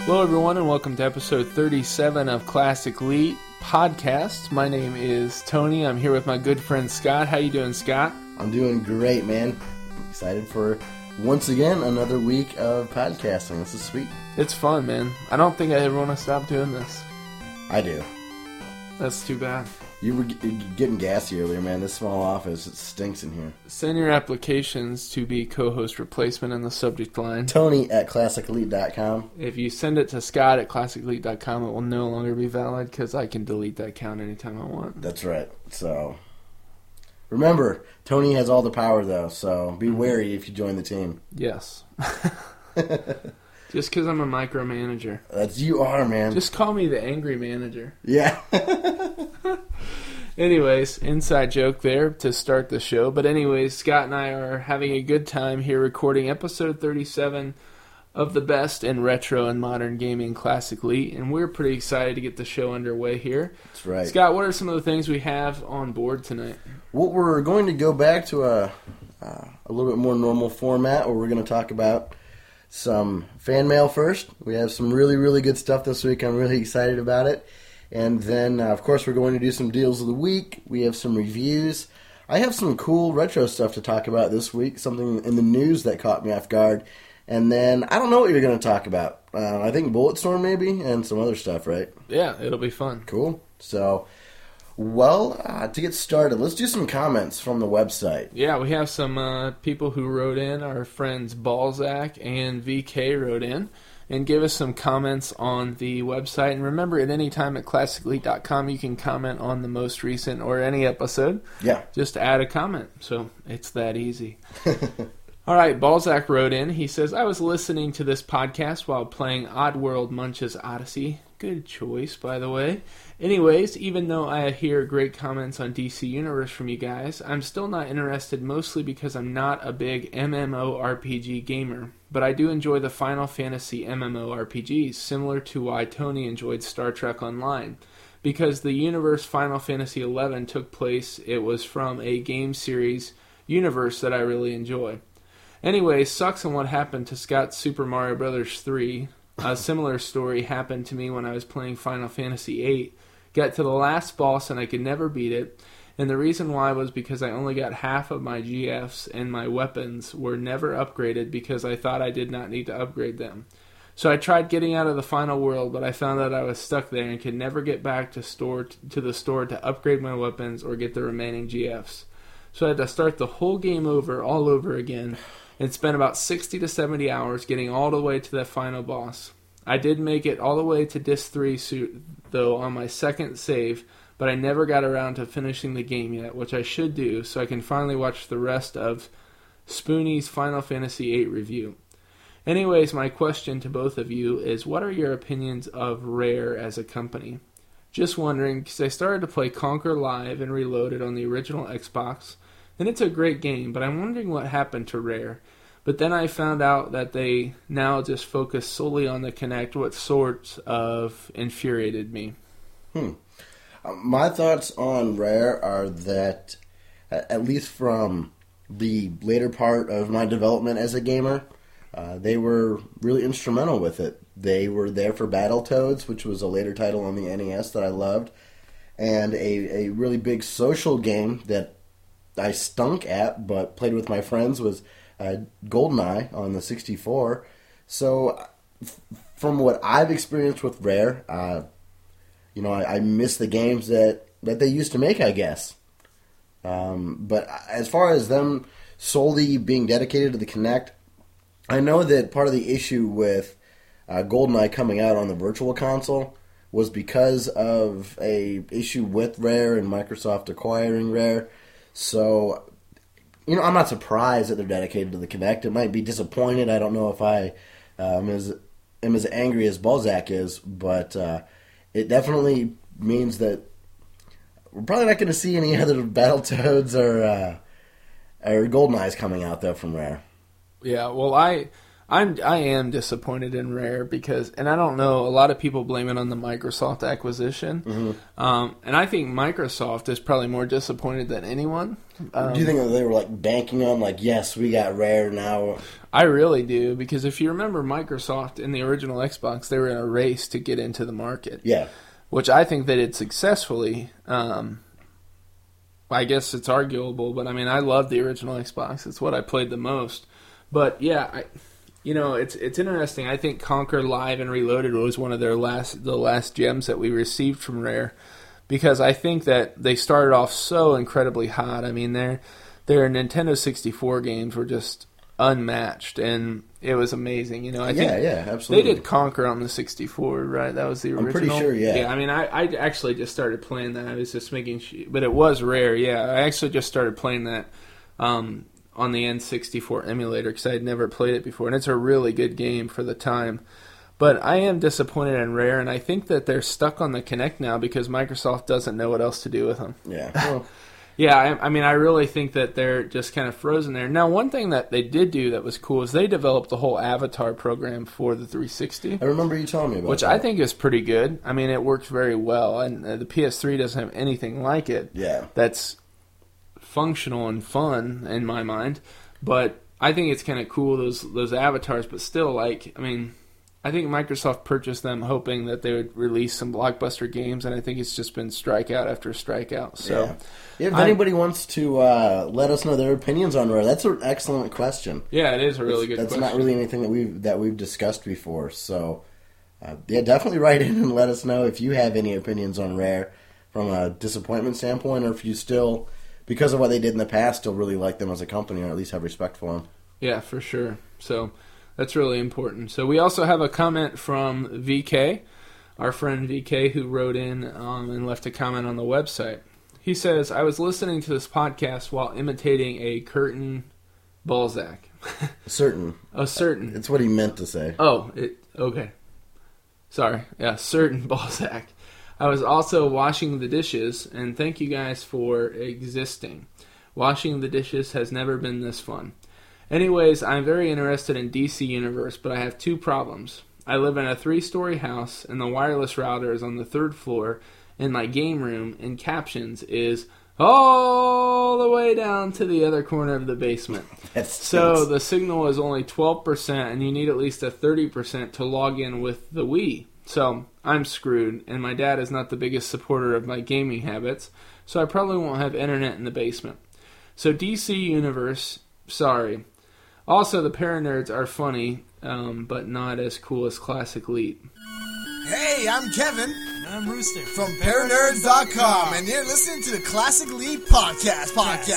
Hello, everyone, and welcome to episode 37 of Classic Elite Podcast. My name is Tony. I'm here with my good friend Scott. How you doing, Scott? I'm doing great, man. Excited for, once again, another week of podcasting. This is sweet. It's fun, man. I don't think I ever want to stop doing this. I do. That's too bad. You were getting gassy earlier, man. This small office, it stinks in here. Send your applications to be co-host replacement in the subject line. Tony at ClassicElite.com. If you send it to Scott at ClassicElite.com, it will no longer be valid because I can delete that account anytime I want. That's right. So, remember, Tony has all the power, though, so be wary if you join the team. Yes. Just because I'm a micromanager. You are, man. Just call me the angry manager. Yeah. Anyways, inside joke there to start the show. But anyways, Scott and I are having a good time here recording episode 37 of the best in retro and modern gaming Classic Elite. And we're pretty excited to get the show underway here. That's right. Scott, what are some of the things we have on board tonight? Well, we're going to go back to a little bit more normal format where we're going to talk about some fan mail first. We have some really, really good stuff this week. I'm really excited about it. And then, of course, we're going to do some deals of the week. We have some reviews. I have some cool retro stuff to talk about this week, something in the news that caught me off guard. And then, I don't know what you're going to talk about. I think Bulletstorm maybe, and some other stuff, right? Yeah, it'll be fun. Cool. So, well, to get started, let's do some comments from the website. Yeah, we have some people who wrote in. Our friends Balzac and VK wrote in and give us some comments on the website. And remember, at any time at ClassicElite.com, you can comment on the most recent or any episode. Yeah. Just add a comment. So it's that easy. All right, Balzac wrote in. He says, I was listening to this podcast while playing Oddworld Munch's Odyssey. Good choice, by the way. Anyways, even though I hear great comments on DC Universe from you guys, I'm still not interested, mostly because I'm not a big MMORPG gamer. But I do enjoy the Final Fantasy MMORPGs, similar to why Tony enjoyed Star Trek Online. Because the universe Final Fantasy XI took place, it was from a game series universe that I really enjoy. Anyway, sucks on what happened to Scott's Super Mario Bros. 3. A similar story happened to me when I was playing Final Fantasy VIII. Got to the last boss and I could never beat it. And the reason why was because I only got half of my GFs and my weapons were never upgraded because I thought I did not need to upgrade them. So I tried getting out of the final world, but I found that I was stuck there and could never get back to the store to upgrade my weapons or get the remaining GFs. So I had to start the whole game over all over again and spent about 60 to 70 hours getting all the way to that final boss. I did make it all the way to Disc 3 though on my second save, but I never got around to finishing the game yet, which I should do so I can finally watch the rest of Spoonie's Final Fantasy VIII review. Anyways, my question to both of you is, what are your opinions of Rare as a company? Just wondering, because I started to play Conquer Live and Reloaded on the original Xbox, and it's a great game, but I'm wondering what happened to Rare. But then I found out that they now just focus solely on the Kinect, what sort of infuriated me. My thoughts on Rare are that, at least from the later part of my development as a gamer, they were really instrumental with it. They were there for Battletoads, which was a later title on the NES that I loved, and a really big social game that I stunk at but played with my friends was GoldenEye on the 64. So, from what I've experienced with Rare, I miss the games that they used to make, I guess. But as far as them solely being dedicated to the Kinect, I know that part of the issue with GoldenEye coming out on the Virtual Console was because of a issue with Rare and Microsoft acquiring Rare. So, I'm not surprised that they're dedicated to the Kinect. It might be disappointed. I don't know if I am as angry as Balzac is, but it definitely means that we're probably not going to see any other Battletoads or GoldenEyes coming out, though, from Rare. Yeah, well, I I am disappointed in Rare because, and I don't know, a lot of people blame it on the Microsoft acquisition, and I think Microsoft is probably more disappointed than anyone. Do you think that they were like banking on like, yes, we got Rare now? I really do, because if you remember Microsoft in the original Xbox, they were in a race to get into the market. Yeah. Which I think they did successfully. I guess it's arguable, but I mean, I love the original Xbox. It's what I played the most. But yeah, it's interesting. I think Conquer Live and Reloaded was one of the last gems that we received from Rare, because I think that they started off so incredibly hot. I mean, their Nintendo 64 games were just unmatched, and it was amazing. I think absolutely. They did Conquer on the 64, right? That was the original. I'm pretty sure, yeah. Yeah, I mean, I actually just started playing that. I was just making sure, but it was Rare. Yeah, I actually just started playing that on the N64 emulator because I had never played it before, and it's a really good game for the time. But I am disappointed in Rare, and I think that they're stuck on the Kinect now because Microsoft doesn't know what else to do with them. Yeah. Well, yeah, I mean, I really think that they're just kind of frozen there. Now, one thing that they did do that was cool is they developed the whole Avatar program for the 360. I remember you telling me about which that. I think is pretty good. I mean, it works very well, and the PS3 doesn't have anything like it. Yeah. That's functional and fun in my mind. But I think it's kind of cool, those avatars, but still, like, I mean, I think Microsoft purchased them hoping that they would release some blockbuster games, and I think it's just been strikeout after strikeout. So, if anybody wants to let us know their opinions on Rare, that's an excellent question. Yeah, it is a really good question. That's not really anything that we've discussed before. So, definitely write in and let us know if you have any opinions on Rare from a disappointment standpoint, or if you still, because of what they did in the past, still really like them as a company, or at least have respect for them. Yeah, for sure. So that's really important. So we also have a comment from VK, our friend VK, who wrote in and left a comment on the website. He says, I was listening to this podcast while imitating a curtain Balzac. Certain. A certain. It's what he meant to say. Oh, okay. Sorry. Yeah, certain Balzac. I was also washing the dishes, and thank you guys for existing. Washing the dishes has never been this fun. Anyways, I'm very interested in DC Universe, but I have two problems. I live in a 3-story house, and the wireless router is on the 3rd floor, and my game room, in captions, is all the way down to the other corner of the basement. So the signal is only 12%, and you need at least a 30% to log in with the Wii. So I'm screwed, and my dad is not the biggest supporter of my gaming habits, so I probably won't have internet in the basement. So DC Universe, sorry. Also, the Paranerds are funny, but not as cool as Classic Leap. Hey, I'm Kevin. And I'm Rooster. From Paranerds.com, and you're listening to the Classic Leap Podcast.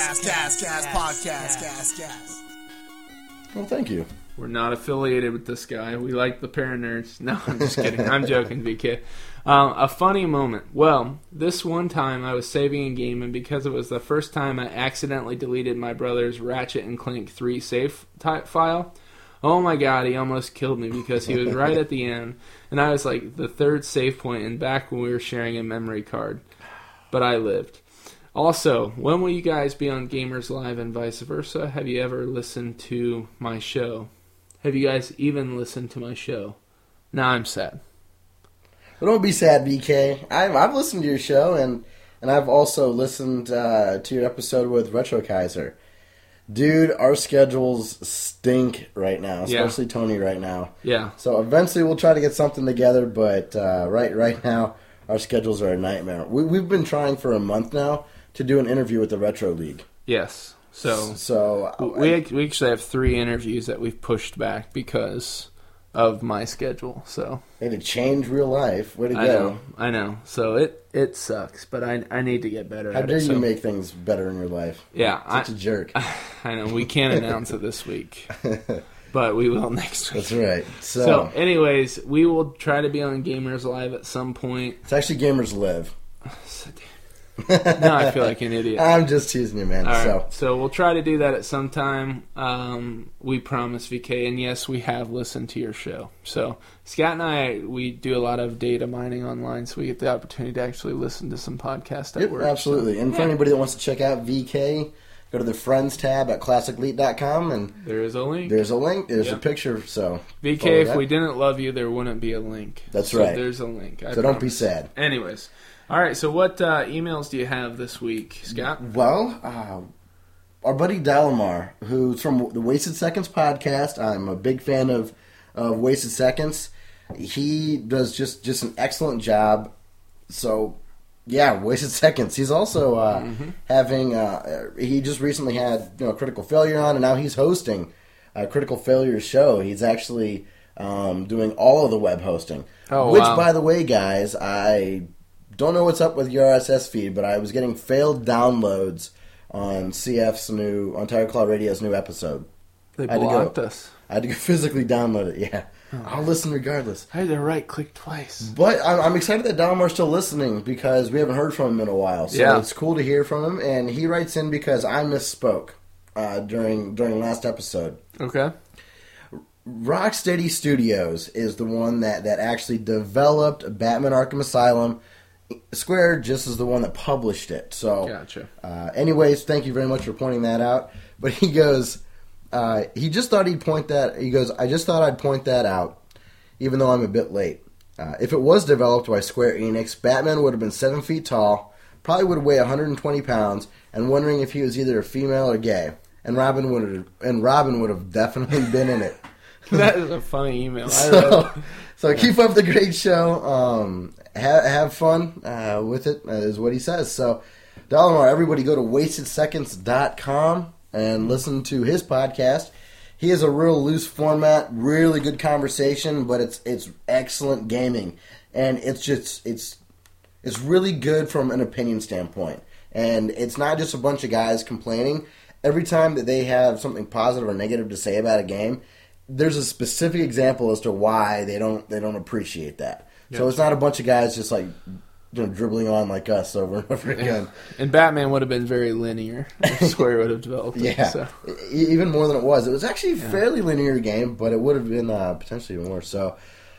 Well, thank you. We're not affiliated with this guy. We like the Paranerds. No, I'm just kidding. I'm joking, VK. A funny moment. Well, this one time I was saving a game, and because it was the first time I accidentally deleted my brother's Ratchet and Clank 3 save type file, oh my god, he almost killed me because he was right at the end, and I was like the 3rd save point and back when we were sharing a memory card. But I lived. Also, when will you guys be on Gamers Live and vice versa? Have you ever listened to my show? Have you guys even listened to my show? Now I'm sad. Well, don't be sad, BK. I've listened to your show, and I've also listened to your episode with Retro Kaiser. Dude, our schedules stink right now, especially Tony right now. Yeah. So eventually we'll try to get something together, but right now our schedules are a nightmare. We've been trying for a month now to do an interview with the Retro League. Yes. So we actually have 3 interviews that we've pushed back because of my schedule. So had to change real life. Way to go! I know. So it sucks, but I need to get better. How dare you make things better in your life? Yeah, such a jerk. I know. We can't announce it this week, but we will next week. That's right. So, anyways, we will try to be on Gamers Live at some point. It's actually Gamers Live. Now I feel like an idiot. I'm just teasing you, man. Right. So we'll try to do that at some time. We promise, VK. And yes, we have listened to your show. So Scott and I, we do a lot of data mining online, so we get the opportunity to actually listen to some podcasts at work. Absolutely. And for anybody that wants to check out VK, go to the Friends tab at ClassicLeap.com, and There is a link. there's a link. There's Yep. a picture. So VK, follow if that. we didn't love you, there wouldn't be a link. That's So right. There's a link. I So don't be promise. sad. Anyways. All right, so what emails do you have this week, Scott? Well, our buddy Dalamar, who's from the Wasted Seconds podcast. I'm a big fan of Wasted Seconds. He does just an excellent job. So, yeah, Wasted Seconds. He's also having. He just recently had Critical Failure on, and now he's hosting Critical Failure's show. He's actually doing all of the web hosting. Oh, which, wow. by the way, guys, I don't know what's up with your RSS feed, but I was getting failed downloads on on Tiger Claw Radio's new episode. They I had to go- blocked us. I had to go physically download it. Yeah, I'll listen regardless. I had to right-click twice. But I'm excited that Dalamar's still listening because we haven't heard from him in a while. So Yeah. it's cool to hear from him. And he writes in because I misspoke during last episode. Okay. Rocksteady Studios is the one that actually developed Batman Arkham Asylum. Square just is the one that published it. So, Gotcha. anyways, thank you very much for pointing that out. But he goes, he just thought he'd point that. He goes, I just thought I'd point that out, even though I'm a bit late. If it was developed by Square Enix, Batman would have been 7 feet tall, probably would weigh 120 pounds, and wondering if he was either a female or gay. And Robin would have definitely been in it. That is a funny email. I read it. So keep up the great show. Have fun with it, is what he says. So, Dalamar, everybody go to wastedseconds.com and listen to his podcast. He has a real loose format, really good conversation, but it's excellent gaming. And it's really good from an opinion standpoint. And it's not just a bunch of guys complaining. Every time that they have something positive or negative to say about a game, there's a specific example as to why they don't appreciate that. So it's not a bunch of guys just like dribbling on like us over and over again. And Batman would have been very linear if Square would have developed it. Yeah, So. even more than it was. It was actually a fairly linear game, but it would have been potentially more. So,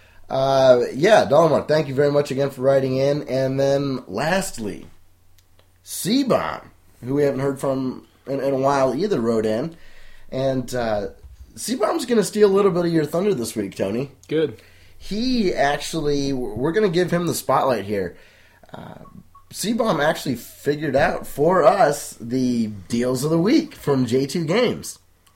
Dalamar, thank you very much again for writing in. And then lastly, C-Bomb, who we haven't heard from in a while either, wrote in. And C-Bomb's going to steal a little bit of your thunder this week, Tony. Good. He actually, we're going to give him the spotlight here. C-Bomb actually figured out for us the deals of the week from J2 Games.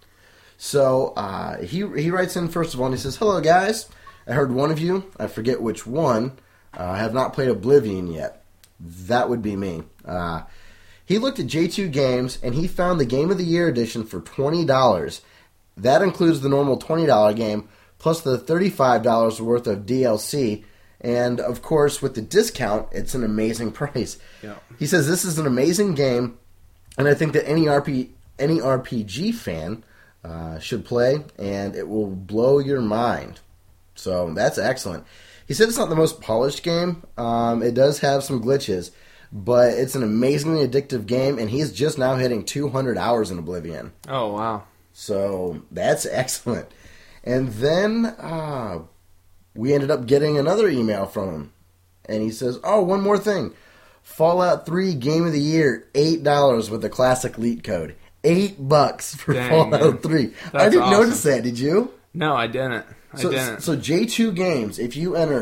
So he writes in first of all and he says, "Hello guys, I heard one of you, I forget which one, have not played Oblivion yet." That would be me. He looked at J2 Games and he found the Game of the Year edition for $20. That includes the normal $20 game plus the $35 worth of DLC. And, of course, with the discount, it's an amazing price. Yeah. He says this is an amazing game, and I think that any RPG fan should play, and it will blow your mind. So that's excellent. He said it's not the most polished game. It does have some glitches, but it's an amazingly addictive game, and he's just now hitting 200 hours in Oblivion. Oh, wow. So that's excellent. And then we ended up getting another email from him. And he says, "Oh, one more thing. Fallout 3 Game of the Year, $8 with the classic LEET code. $8 for Dang, Fallout man. 3. I That's didn't awesome. notice that, did you? No, I didn't. So J2 Games, if you enter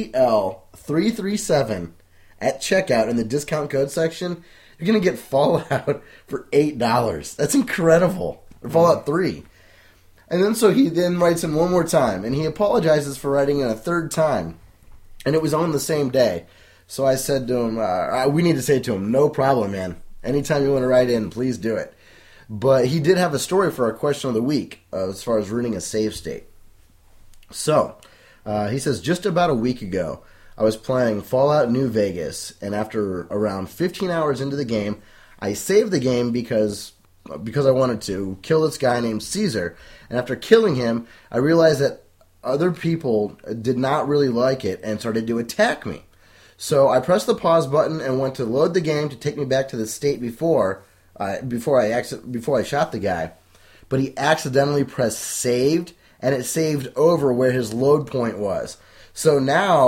CL337 at checkout in the discount code section, you're going to get Fallout for $8. That's incredible. Or Fallout 3. And then so he then writes in one more time, and he apologizes for writing in a third time. And it was on the same day. So I said to him, we need to say to him, no problem, man. Anytime you want to write in, please do it. But he did have a story for our question of the week as far as ruining a save state. So, he says, just about a week ago, I was playing Fallout New Vegas, and after around 15 hours into the game, I saved the game because I wanted to kill this guy named Caesar. And after killing him, I realized that other people did not really like it and started to attack me. So I pressed the pause button and went to load the game to take me back to the state before I shot the guy. But he accidentally pressed saved, and it saved over where his load point was. So now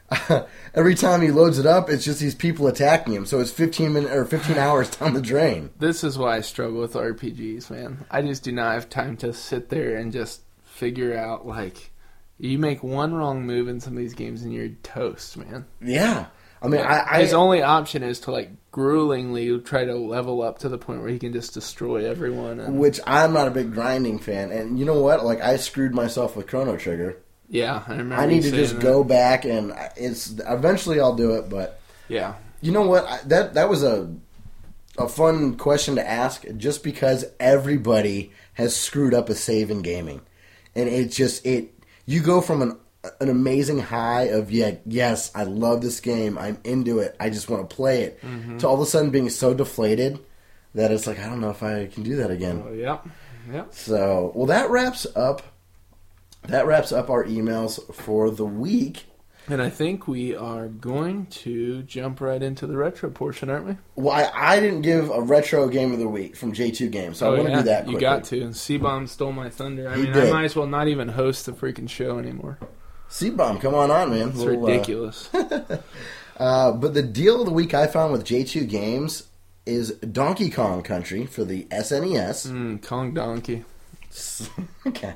every time he loads it up, it's just these people attacking him. So it's 15 hours down the drain. This is why I struggle with RPGs, man. I just do not have time to sit there and just figure out, like, you make one wrong move in some of these games and you're toast, man. Yeah. I mean, his only option is to, like, gruelingly try to level up to the point where he can just destroy everyone. Which I'm not a big grinding fan. And you know what? Like, I screwed myself with Chrono Trigger. Yeah, I remember. I need to just go back, and eventually I'll do it. But yeah, you know what? That was a fun question to ask, just because everybody has screwed up a save in gaming, and you go from an amazing high of yes, I love this game, I'm into it, I just want to play it, to all of a sudden being so deflated that it's like, I don't know if I can do that again. Yeah. So, well, that wraps up our emails for the week. And I think we are going to jump right into the retro portion, aren't we? Well, I didn't give a retro game of the week from J2 Games, so I want to do that quickly. You got to. And C-Bomb stole my thunder. I did. I might as well not even host the freaking show anymore. C-Bomb, come on, man. It's ridiculous. But the deal of the week I found with J2 Games is Donkey Kong Country for the SNES. Kong Donkey. Okay.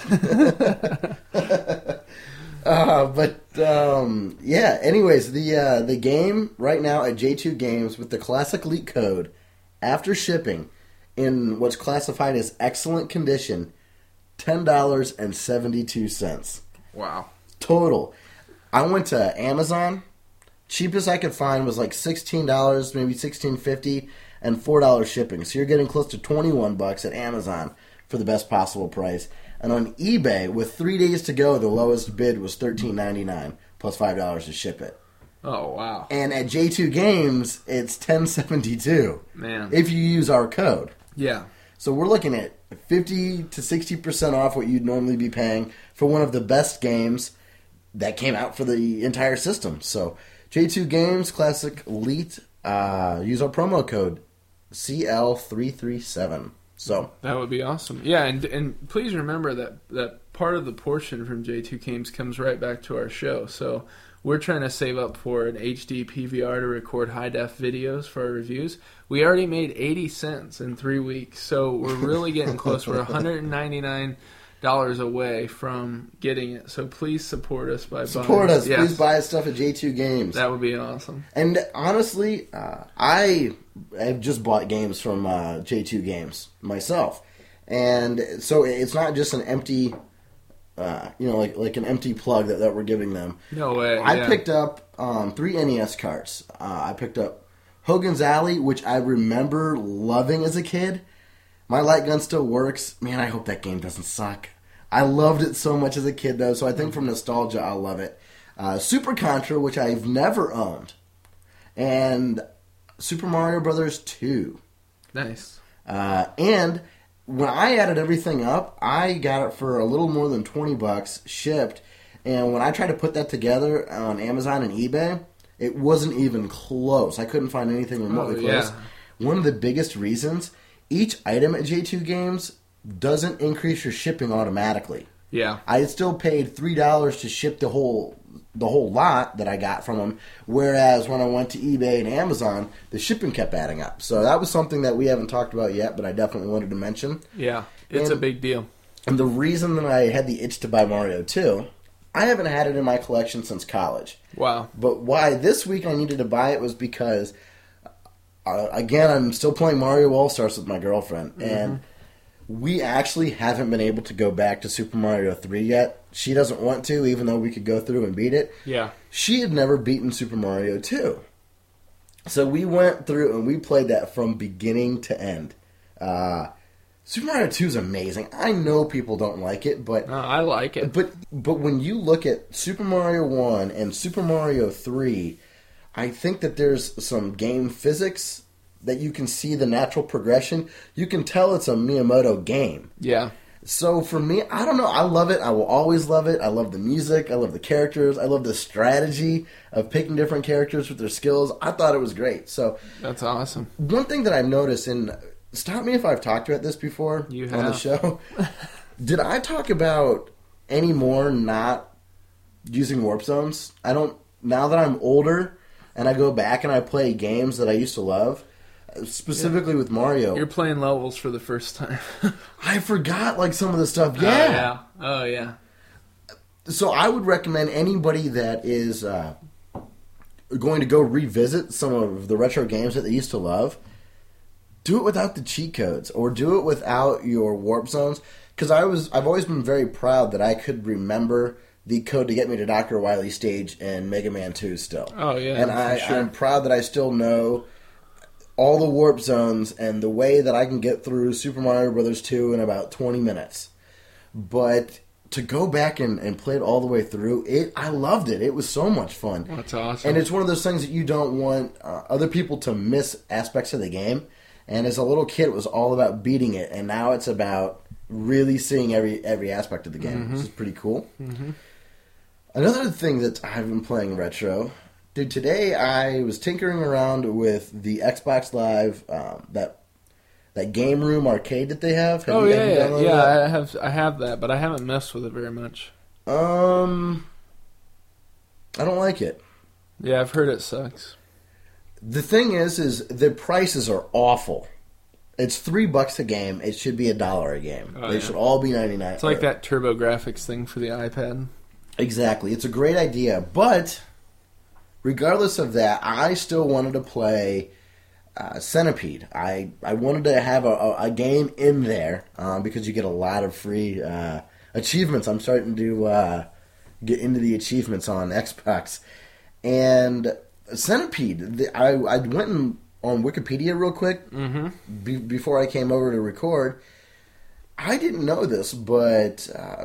Anyways, the game right now at J2 Games with the Classic Elite code, after shipping, in what's classified as excellent condition, $10.72. Wow. Total. I went to Amazon. Cheapest I could find was like $16, maybe $16.50, and $4 shipping. So you're getting close to $21 at Amazon for the best possible price. And on eBay, with 3 days to go, the lowest bid was $13.99 plus $5 to ship it. Oh, wow. And at J2 Games, it's $10.72. Man. If you use our code. Yeah. So we're looking at 50 to 60% off what you'd normally be paying for one of the best games that came out for the entire system. So J2 Games Classic Elite, use our promo code CL337. So that would be awesome. Yeah, and please remember that part of the portion from J2 Games comes right back to our show. So we're trying to save up for an HD PVR to record high-def videos for our reviews. We already made 80 cents in 3 weeks, so we're really getting close. We're $199 away from getting it. So please support us by support buying. us. Yes. Please buy us stuff at J2 Games. That would be awesome. And honestly, I have just bought games from J2 Games myself, and so it's not just an empty, like an empty plug that we're giving them. No way. I picked up 3 NES carts. I picked up Hogan's Alley, which I remember loving as a kid. My light gun still works. Man, I hope that game doesn't suck. I loved it so much as a kid, though, so I think from nostalgia, I'll love it. Super Contra, which I've never owned. And Super Mario Brothers 2. Nice. And when I added everything up, I got it for a little more than $20 shipped. And when I tried to put that together on Amazon and eBay, it wasn't even close. I couldn't find anything remotely close. One of the biggest reasons, each item at J2 Games doesn't increase your shipping automatically. Yeah. I still paid $3 to ship the whole lot that I got from them, whereas when I went to eBay and Amazon, the shipping kept adding up. So that was something that we haven't talked about yet, but I definitely wanted to mention. Yeah, it's a big deal. And the reason that I had the itch to buy Mario 2, I haven't had it in my collection since college. Wow. But why this week I needed to buy it was because, again, I'm still playing Mario All-Stars with my girlfriend, and we actually haven't been able to go back to Super Mario 3 yet. She doesn't want to, even though we could go through and beat it. Yeah. She had never beaten Super Mario 2. So we went through and we played that from beginning to end. Super Mario 2 is amazing. I know people don't like it, but... No, I like it. But when you look at Super Mario 1 and Super Mario 3, I think that there's some game physics that you can see the natural progression. You can tell it's a Miyamoto game. Yeah. So for me, I don't know. I love it. I will always love it. I love the music. I love the characters. I love the strategy of picking different characters with their skills. I thought it was great. So that's awesome. One thing that I've noticed, and stop me if I've talked about this before you on the show. Did I talk about any more not using warp zones? I don't now that I'm older and I go back and I play games that I used to love, specifically with Mario, You're playing levels for the first time. I forgot like some of the stuff. Oh, yeah. So I would recommend anybody that is going to go revisit some of the retro games that they used to love, do it without the cheat codes or do it without your warp zones. Because I've always been very proud that I could remember the code to get me to Dr. Wily's stage in Mega Man 2 still. Oh, yeah. And I'm proud that I still know all the warp zones and the way that I can get through Super Mario Bros. 2 in about 20 minutes. But to go back and play it all the way through, I loved it. It was so much fun. That's awesome. And it's one of those things that you don't want other people to miss aspects of the game. And as a little kid, it was all about beating it. And now it's about really seeing every aspect of the game, which is pretty cool. Mm-hmm. Another thing that I've been playing retro, dude, today I was tinkering around with the Xbox Live, that Game Room arcade that they have. Have you downloaded that? I have that, but I haven't messed with it very much. I don't like it. Yeah, I've heard it sucks. The thing is the prices are awful. It's $3 a game. It should be $1 a game. They should all be 99. It's like that TurboGrafx thing for the iPad. Exactly. It's a great idea, but regardless of that, I still wanted to play Centipede. I wanted to have a game in there because you get a lot of free achievements. I'm starting to get into the achievements on Xbox. And Centipede, I went on Wikipedia real quick before I came over to record. I didn't know this, but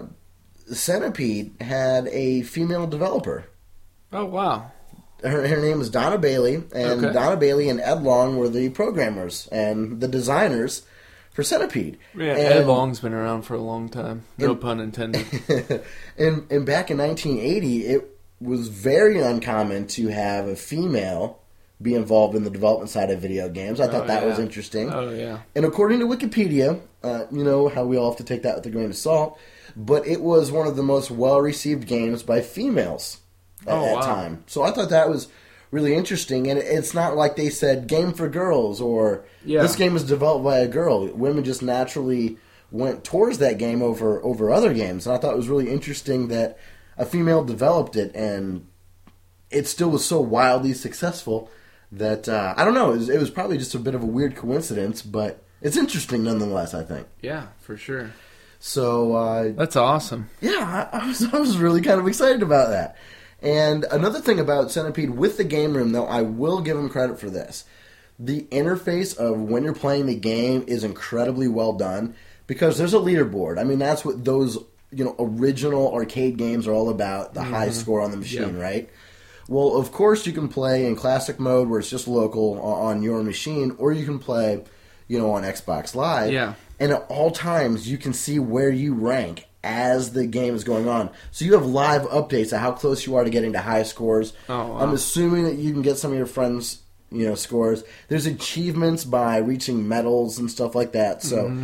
Centipede had a female developer. Oh, wow. Her name was Donna Bailey, and Donna Bailey and Ed Long were the programmers and the designers for Centipede. Yeah, Ed Long's been around for a long time. No pun intended. and back in 1980, it was very uncommon to have a female be involved in the development side of video games. I thought that was interesting. Oh, yeah. And according to Wikipedia, you know how we all have to take that with a grain of salt, but it was one of the most well-received games by females at that time. So I thought that was really interesting. And it's not like they said, game for girls, or this game was developed by a girl. Women just naturally went towards that game over other games. And I thought it was really interesting that a female developed it, and it still was so wildly successful that, I don't know, it was probably just a bit of a weird coincidence, but it's interesting nonetheless, I think. Yeah, for sure. So that's awesome. Yeah, I was really kind of excited about that. And another thing about Centipede with the Game Room, though, I will give them credit for this. The interface of when you're playing the game is incredibly well done because there's a leaderboard. I mean, that's what those original arcade games are all about, the high score on the machine, right? Well, of course, you can play in classic mode where it's just local on your machine, or you can play, on Xbox Live. Yeah. And at all times, you can see where you rank as the game is going on. So you have live updates of how close you are to getting to high scores. Oh, wow. I'm assuming that you can get some of your friends' scores. There's achievements by reaching medals and stuff like that. So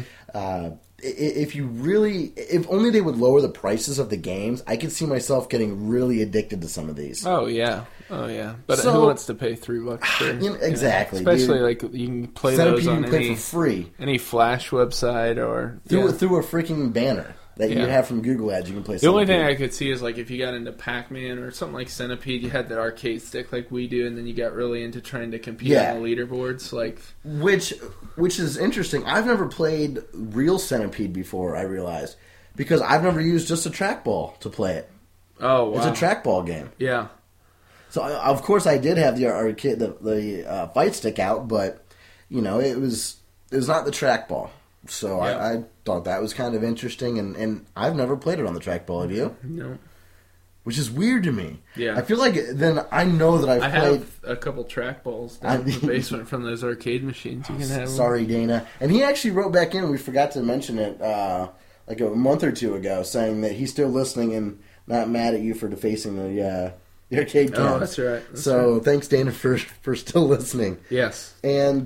if only they would lower the prices of the games, I could see myself getting really addicted to some of these. Oh yeah. But who wants to pay $3 for exactly? Especially like you can play Centipede those on you can play for free, any Flash website or through a freaking banner that you have from Google Ads. You can play. The only thing I could see is like if you got into Pac-Man or something like Centipede, you had that arcade stick like we do, and then you got really into trying to compete on the leaderboards, like which is interesting. I've never played real Centipede before. I realized because I've never used just a trackball to play it. Oh, wow. It's a trackball game. Yeah. So of course I did have the arcade the fight stick out, but it was not the trackball. So I thought that was kind of interesting, and I've never played it on the trackball. Have you? No. Which is weird to me. Yeah. I feel like then I know that I have a couple trackballs down in the basement from those arcade machines. You can have Sorry, Dana. And he actually wrote back in. We forgot to mention it like a month or two ago, saying that he's still listening and not mad at you for defacing the arcade cams. Oh, that's right. So thanks, Dana, for still listening. Yes. And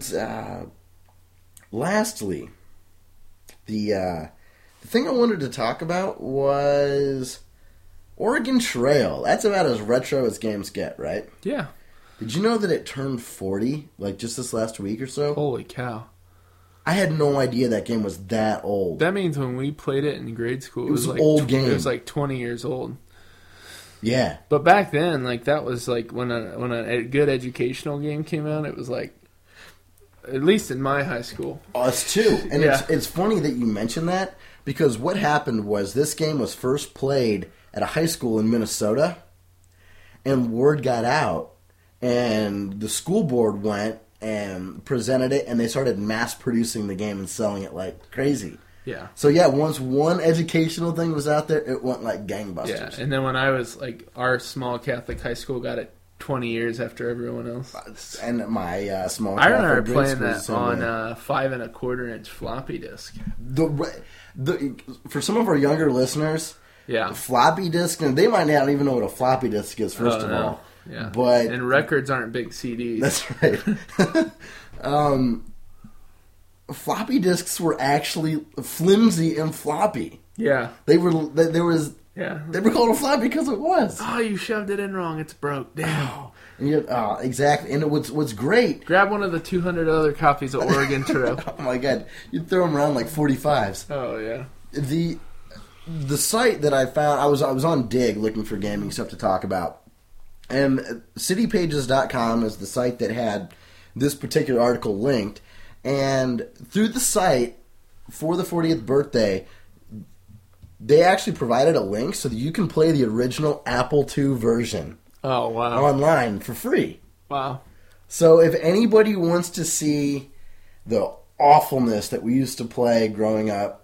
lastly, the thing I wanted to talk about was Oregon Trail. That's about as retro as games get, right? Yeah. Did you know that it turned 40, like just this last week or so? Holy cow. I had no idea that game was that old. That means when we played it in grade school, It was like an old game. It was like 20 years old. Yeah. But back then, like that was like when a good educational game came out, it was like, at least in my high school. Us too. And Yeah. it's funny that you mentioned that, because what happened was this game was first played at a high school in Minnesota, and word got out, and the school board went and presented it, and they started mass producing the game and selling it like crazy. Yeah. So yeah, once one educational thing was out there, it went like gangbusters. Yeah. And then when I was like, our small Catholic high school got it 20 years after everyone else. And my small I remember Catholic grade playing school was that the same on way. 5 1/4-inch floppy disk. For some of our younger listeners, Yeah. floppy disk, and they might not even know what a floppy disk is, first of all. Yeah. But and records aren't big CDs. that's right. Floppy disks were actually flimsy and floppy. Yeah. They were called a floppy because it was. Oh, you shoved it in wrong. It's broke. Damn. And exactly. And what's great. Grab one of the 200 other copies of Oregon Trail. Oh my god, you throw them around like 45s. Oh yeah. The site that I found, I was on Dig looking for gaming stuff to talk about, and citypages.com is the site that had this particular article linked, and through the site for the 40th birthday, they actually provided a link so that you can play the original Apple II version Oh wow. online for free. Wow. So if anybody wants to see the awfulness that we used to play growing up,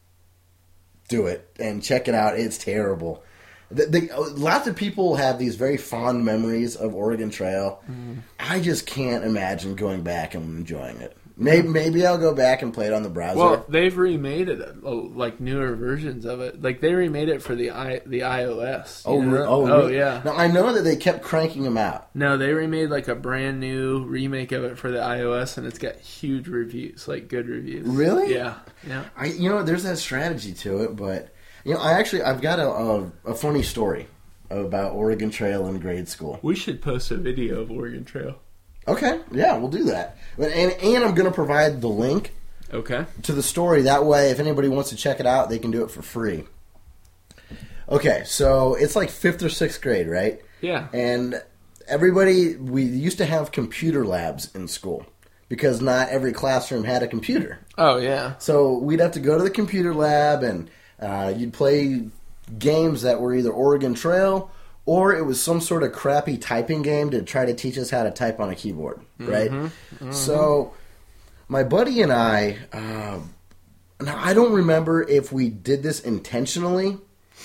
do it and check it out. It's terrible. Lots of people have these very fond memories of Oregon Trail. I just can't imagine going back and enjoying it. Maybe I'll go back and play it on the browser. Well, they've remade it, like newer versions of it. Like they remade it for the iOS. Oh, you know? really? Yeah. Now I know that they kept cranking them out. No, they remade like a brand new remake of it for the iOS, and it's got huge reviews, like good reviews. Really? Yeah. Yeah. There's that strategy to it, but I've got a funny story about Oregon Trail in grade school. We should post a video of Oregon Trail. Okay, yeah, we'll do that. And I'm going to provide the link Okay. to the story. That way, if anybody wants to check it out, they can do it for free. Okay, so it's like 5th or 6th grade, right? Yeah. And we used to have computer labs in school because not every classroom had a computer. Oh yeah. So we'd have to go to the computer lab, and you'd play games that were either Oregon Trail or it was some sort of crappy typing game to try to teach us how to type on a keyboard, right? So my buddy and I, now I don't remember if we did this intentionally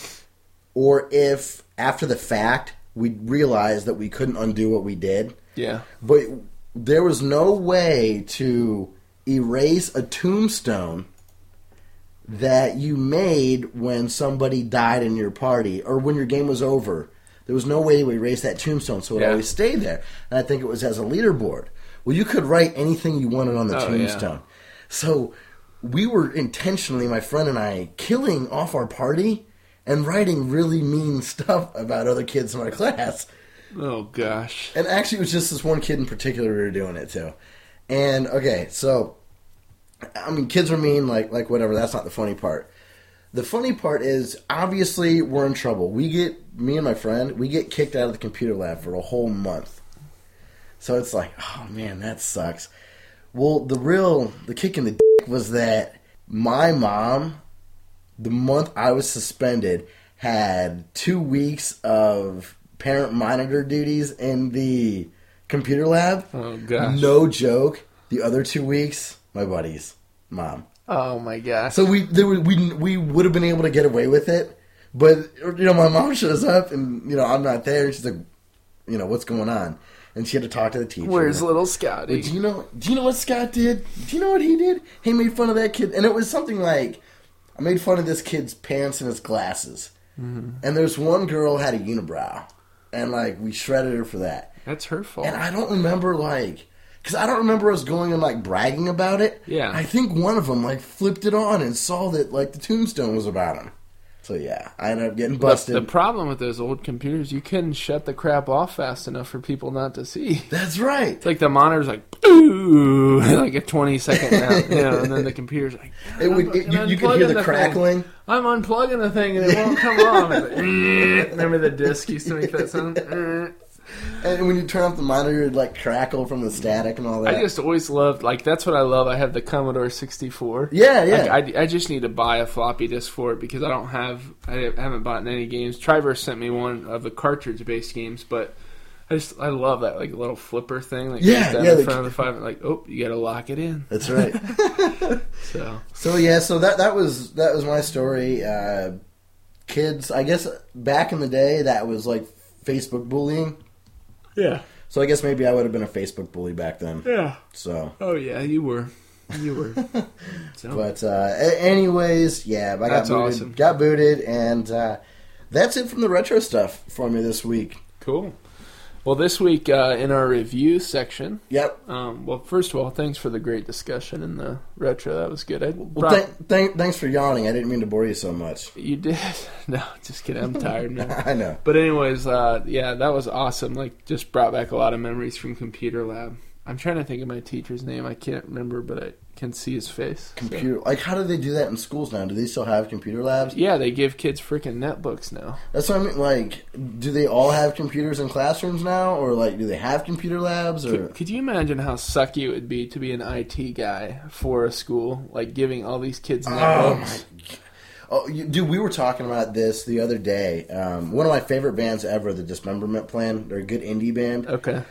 or if after the fact we realized that we couldn't undo what we did. Yeah. But there was no way to erase a tombstone that you made when somebody died in your party or when your game was over. There was no way to erase that tombstone, so it always stayed there. And I think it was as a leaderboard. Well, you could write anything you wanted on the tombstone. Yeah. So we were intentionally, my friend and I, killing off our party and writing really mean stuff about other kids in our class. Oh, gosh. And actually, it was just this one kid in particular we were doing it to. And, okay, so, I mean, kids are mean, like whatever. That's not the funny part. The funny part is, obviously, we're in trouble. Me and my friend, we get kicked out of the computer lab for a whole month. So it's like, oh, man, that sucks. Well, the kick in the dick was that my mom, the month I was suspended, had 2 weeks of parent monitor duties in the computer lab. Oh, gosh. No joke. The other 2 weeks, my buddy's mom. Oh, my gosh. So we would have been able to get away with it. But, my mom shows up and, I'm not there. And she's like, what's going on? And she had to talk to the teacher. Where's little Scotty? Do you know what Scott did? Do you know what he did? He made fun of that kid. And it was something like, I made fun of this kid's pants and his glasses. Mm-hmm. And there's one girl had a unibrow. And, we shredded her for that. That's her fault. And I don't remember, because I don't remember us going and, bragging about it. Yeah. I think one of them, flipped it on and saw that, the tombstone was about him. So yeah, I ended up getting busted. The problem with those old computers, you couldn't shut the crap off fast enough for people not to see. That's right. It's like the monitor's like, ooh, like a 20-second down, and then the computer's like, you could hear the crackling. I'm unplugging the thing and it won't come off. It's like, remember the disc used to make that sound? And when you turn off the monitor, it'd like crackle from the static and all that. I just always loved, like, that's what I love. I have the Commodore 64. Yeah. Like, I just need to buy a floppy disk for it because I haven't bought any games. Triverse sent me one of the cartridge-based games, but I love that, like, little flipper thing that goes down in front of the five. Like, you gotta lock it in. That's right. So that was my story. Kids, I guess back in the day, that was like Facebook bullying. Yeah. So I guess maybe I would have been a Facebook bully back then. Yeah. So. Oh yeah, you were. So. But anyways, yeah, I got booted. Awesome. Got booted, and that's it from the retro stuff for me this week. Cool. Well, this week in our review section. Yep. Well, first of all, thanks for the great discussion in the retro. That was good. Thanks for yawning. I didn't mean to bore you so much. You did? No, just kidding. I'm tired now. I know. But anyways, yeah, that was awesome. Like, just brought back a lot of memories from Computer Lab. I'm trying to think of my teacher's name. I can't remember, but I can see his face. Like, how do they do that in schools now? Do they still have computer labs? Yeah, they give kids freaking netbooks now. That's what I mean. Like, do they all have computers in classrooms now? Or, like, do they have computer labs? Or Could you imagine how sucky it would be to be an IT guy for a school, like, giving all these kids netbooks? Dude, we were talking about this the other day. One of my favorite bands ever, the Dismemberment Plan. They're a good indie band. Okay.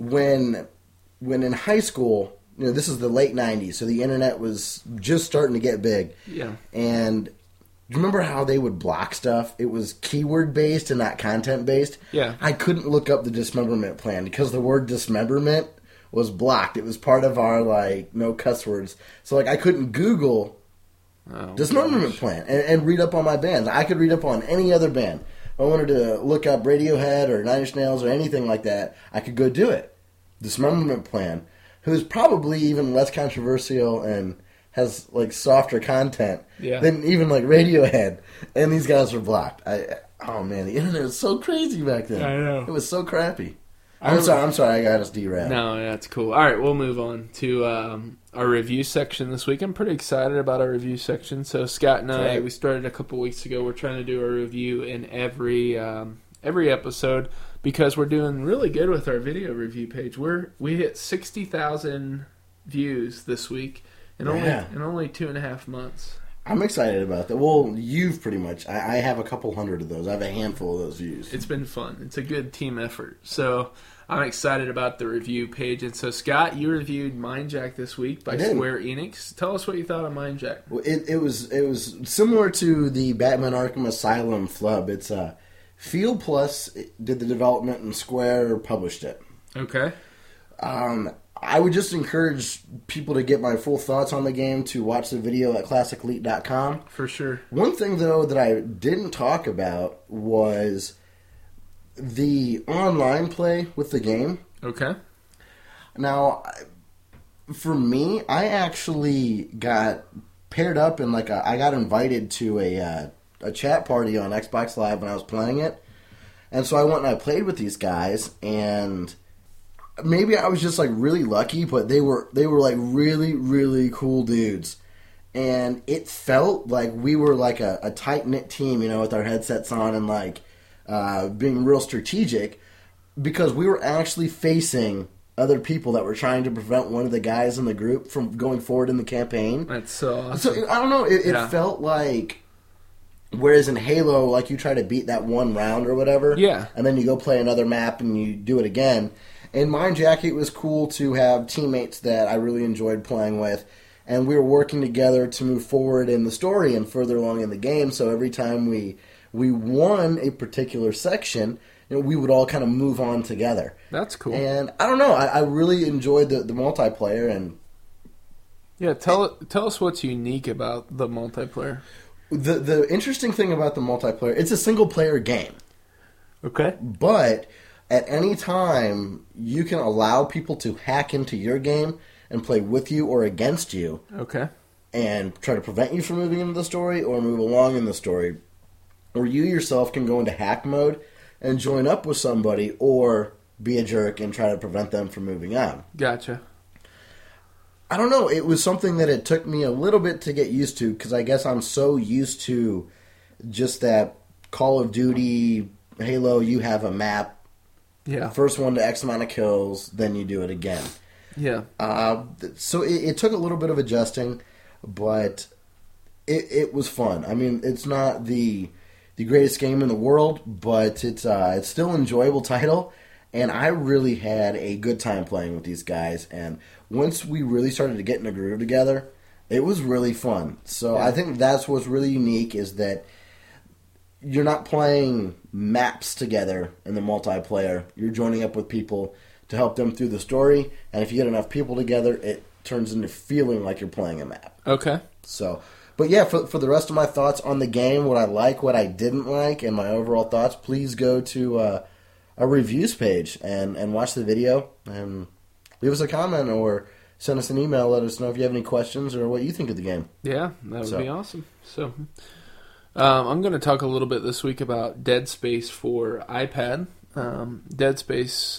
When in high school, this is the late 90s, so the internet was just starting to get big. Yeah. And do you remember how they would block stuff? It was keyword-based and not content-based. Yeah. I couldn't look up the Dismemberment Plan because the word dismemberment was blocked. It was part of our, like, no cuss words. So, like, I couldn't Google Dismemberment Plan and read up on my bands. I could read up on any other band. If I wanted to look up Radiohead or Nine Inch Nails or anything like that, I could go do it. Dismemberment Plan, who's probably even less controversial and has like softer content than even like Radiohead, and these guys were blocked. Oh man, the internet was so crazy back then. I know. It was so crappy. I'm sorry, I got us derailed. No, that's cool. All right, we'll move on to our review section this week. I'm pretty excited about our review section. So Scott and I, we started a couple weeks ago. We're trying to do a review in every episode, because we're doing really good with our video review page. We hit 60,000 views this week in only 2.5 months. I'm excited about that. Well, you've pretty much. I have a couple hundred of those. I have a handful of those views. It's been fun. It's a good team effort. So I'm excited about the review page. And so, Scott, you reviewed Mindjack this week by Square Enix. Tell us what you thought of Mindjack. Well, it was similar to the Batman Arkham Asylum flub. It's Field Plus did the development and Square published it. Okay. I would just encourage people to get my full thoughts on the game to watch the video at ClassicLeap.com. For sure. One thing, though, that I didn't talk about was the online play with the game. Okay. Now, for me, I actually got paired up in I got invited to a chat party on Xbox Live when I was playing it. And so I went and I played with these guys, and maybe I was just like really lucky, but they were like really, really cool dudes. And it felt like we were like a tight-knit team, with our headsets on and like being real strategic, because we were actually facing other people that were trying to prevent one of the guys in the group from going forward in the campaign. That's so awesome. So I don't know, it felt like, whereas in Halo, like you try to beat that one round or whatever, and then you go play another map and you do it again. In Mindjack, it was cool to have teammates that I really enjoyed playing with, and we were working together to move forward in the story and further along in the game. So every time we won a particular section, we would all kind of move on together. That's cool. And I don't know, I really enjoyed the multiplayer. And yeah, tell us what's unique about the multiplayer. The interesting thing about the multiplayer, it's a single player game. Okay. But at any time, you can allow people to hack into your game and play with you or against you. Okay. And try to prevent you from moving into the story or move along in the story. or you yourself can go into hack mode and join up with somebody, or be a jerk and try to prevent them from moving on. Gotcha. I don't know. It was something that it took me a little bit to get used to, because I guess I'm so used to just that Call of Duty, Halo, you have a map. Yeah. First one to X amount of kills, then you do it again. Yeah. So it took a little bit of adjusting, but it was fun. I mean, it's not the greatest game in the world, but it's still an enjoyable title, and I really had a good time playing with these guys. And once we really started to get in a groove together, it was really fun. So Yeah. I think that's what's really unique, is that you're not playing maps together in the multiplayer. You're joining up with people to help them through the story, and if you get enough people together, it turns into feeling like you're playing a map. Okay. So, but yeah, for the rest of my thoughts on the game, what I like, what I didn't like, and my overall thoughts, please go to a reviews page and watch the video, and leave us a comment or send us an email. Let us know if you have any questions or what you think of the game. Yeah, that would be awesome. So, I'm going to talk a little bit this week about Dead Space for iPad. Dead Space,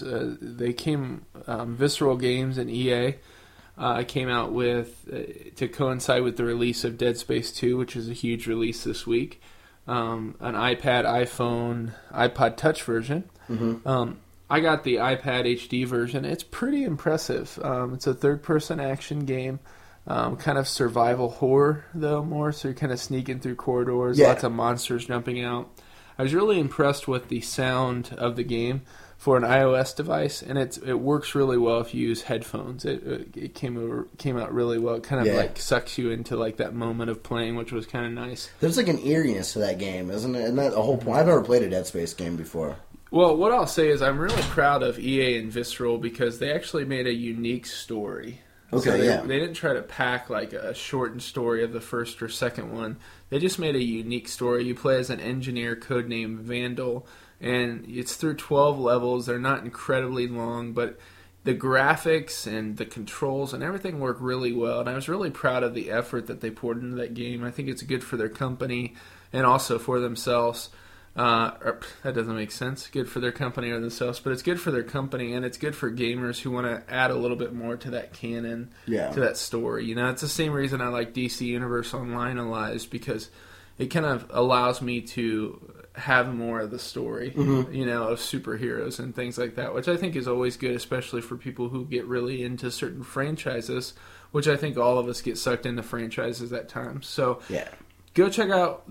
Visceral Games and EA came out with, to coincide with the release of Dead Space 2, which is a huge release this week, an iPad, iPhone, iPod Touch version. Mm-hmm. I got the iPad HD version. It's pretty impressive. It's a third-person action game. Kind of survival horror, though, more. So you're kind of sneaking through corridors, lots of monsters jumping out. I was really impressed with the sound of the game for an iOS device, and it works really well if you use headphones. It came out really well. It kind of like sucks you into like that moment of playing, which was kind of nice. There's like an eeriness to that game, isn't it? Isn't that the whole point? I've never played a Dead Space game before. Well, what I'll say is I'm really proud of EA and Visceral because they actually made a unique story. Okay, so yeah. They didn't try to pack like a shortened story of the first or second one. They just made a unique story. You play as an engineer codenamed Vandal, and it's through 12 levels. They're not incredibly long, but the graphics and the controls and everything work really well. And I was really proud of the effort that they poured into that game. I think it's good for their company and also for themselves. That doesn't make sense. Good for their company or themselves, but it's good for their company, and it's good for gamers who want to add a little bit more to that canon, to that story. You know, it's the same reason I like DC Universe Online a lot, is because it kind of allows me to have more of the story, you know, of superheroes and things like that, which I think is always good, especially for people who get really into certain franchises, which I think all of us get sucked into franchises at times. So, yeah. Go check out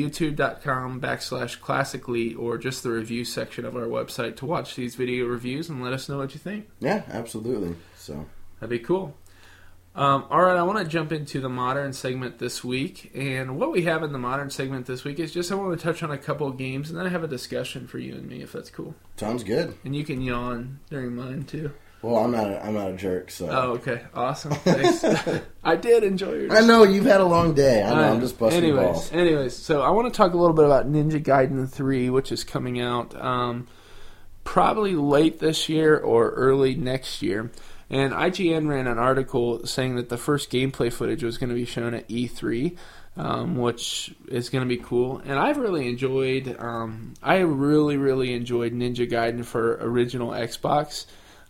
youtube.com/classically or just the review section of our website to watch these video reviews and let us know what you think. Yeah, absolutely. So that'd be cool. All right, I want to jump into the modern segment this week. And what we have in the modern segment this week is just I want to touch on a couple of games and then I have a discussion for you and me, if that's cool. Sounds good. And you can yawn during mine, too. Well, I'm not a jerk, so. Oh, okay. Awesome. Thanks. I did enjoy yours. I know, you've had a long day. I know, I'm just busting balls. Anyways, so I want to talk a little bit about Ninja Gaiden 3, which is coming out probably late this year or early next year. And IGN ran an article saying that the first gameplay footage was going to be shown at E3, which is going to be cool. And I've really enjoyed, I really enjoyed Ninja Gaiden for original Xbox.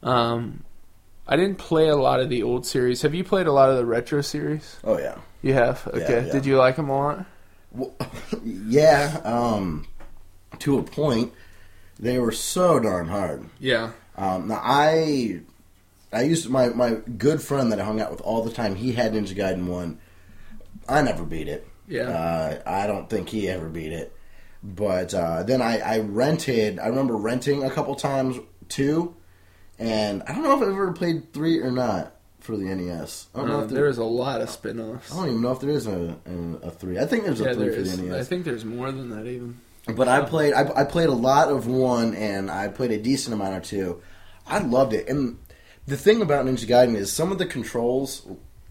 I didn't play a lot of the old series. Have you played a lot of the retro series? Oh, yeah. You have? Okay. Yeah. Did you like them a lot? Well, yeah, to a point. They were so darn hard. Yeah. Now, I used to, my good friend that I hung out with all the time, he had Ninja Gaiden 1. I never beat it. Yeah. I don't think he ever beat it. But then I remember renting a couple times, 2. And I don't know if I've ever played 3 or not for the NES. I don't know if there's a lot of spin-offs. I don't even know if there is a 3. I think there's a 3 for the NES. I think there's more than that even. But I played a lot of 1, and I played a decent amount of 2. I loved it. And the thing about Ninja Gaiden is some of the controls,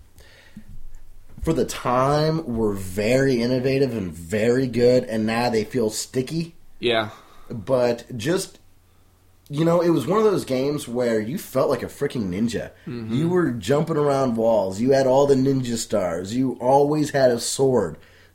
for the time, were very innovative and very good, and now they feel sticky. Yeah. But just... You know, it was one of those games where you felt like a freaking ninja. Mm-hmm. You were jumping around walls. You had all the ninja stars. You always had a sword.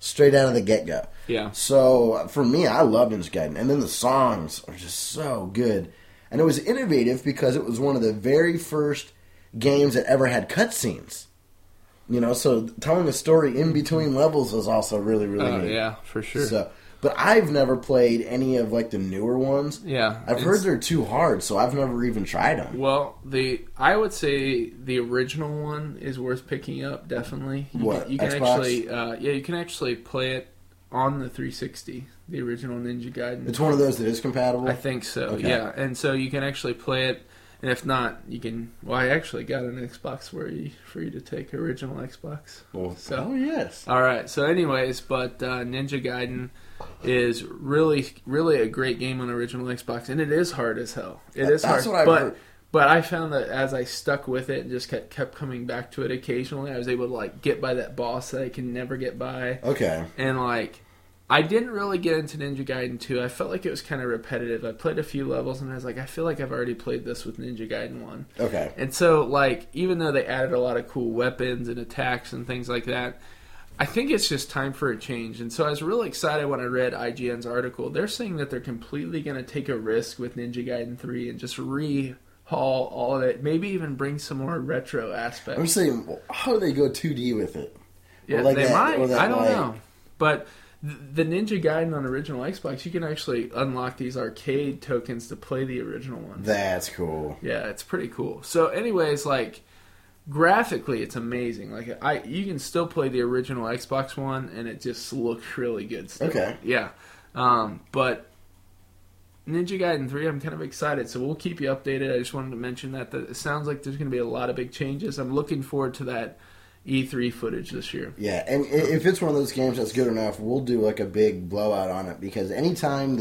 straight out of the get-go. Yeah. So, for me, I love Ninja Gaiden. And then the songs are just so good. And it was innovative because it was one of the very first games that ever had cutscenes. You know, so telling a story in between levels was also really, really neat. Yeah, for sure. So, but I've never played any of, like, the newer ones. Yeah. I've heard they're too hard, so I've never even tried them. Well, I would say the original one is worth picking up, definitely. You can Xbox? actually, you can actually play it on the 360, the original Ninja Gaiden. It's one of those that is compatible? I think so, Okay. yeah. And so you can actually play it, and if not, you can... Well, I actually got an Xbox for you to take, original Xbox. Well, So, oh, yes. all right. So, anyways, but Ninja Gaiden is really, really a great game on original Xbox, and it is hard as hell. It is hard. That's what I've heard. But I found that as I stuck with it and just kept coming back to it occasionally, I was able to like get by that boss that I can never get by. Okay. And like, I didn't really get into Ninja Gaiden 2. I felt like it was kind of repetitive. I played a few levels and I was like, I feel like I've already played this with Ninja Gaiden 1. Okay. And so, like, even though they added a lot of cool weapons and attacks and things like that, I think it's just time for a change. And so I was really excited when I read IGN's article. They're saying that they're completely going to take a risk with Ninja Gaiden 3 and just rehaul all of it. Maybe even bring some more retro aspects. I'm saying, how do they go 2D with it? Yeah, Or like they that- might. or that, I don't like- know. But the Ninja Gaiden on original Xbox, you can actually unlock these arcade tokens to play the original ones. That's cool. Yeah, it's pretty cool. So anyways, like, graphically it's amazing. Like, you can still play the original Xbox One and it just looks really good still. Okay. Yeah. But Ninja Gaiden 3, I'm kind of excited, so we'll keep you updated. I just wanted to mention that it sounds like there's going to be a lot of big changes. I'm looking forward to that E3 footage this year. Yeah, and if it's one of those games that's good enough, we'll do like a big blowout on it, because anytime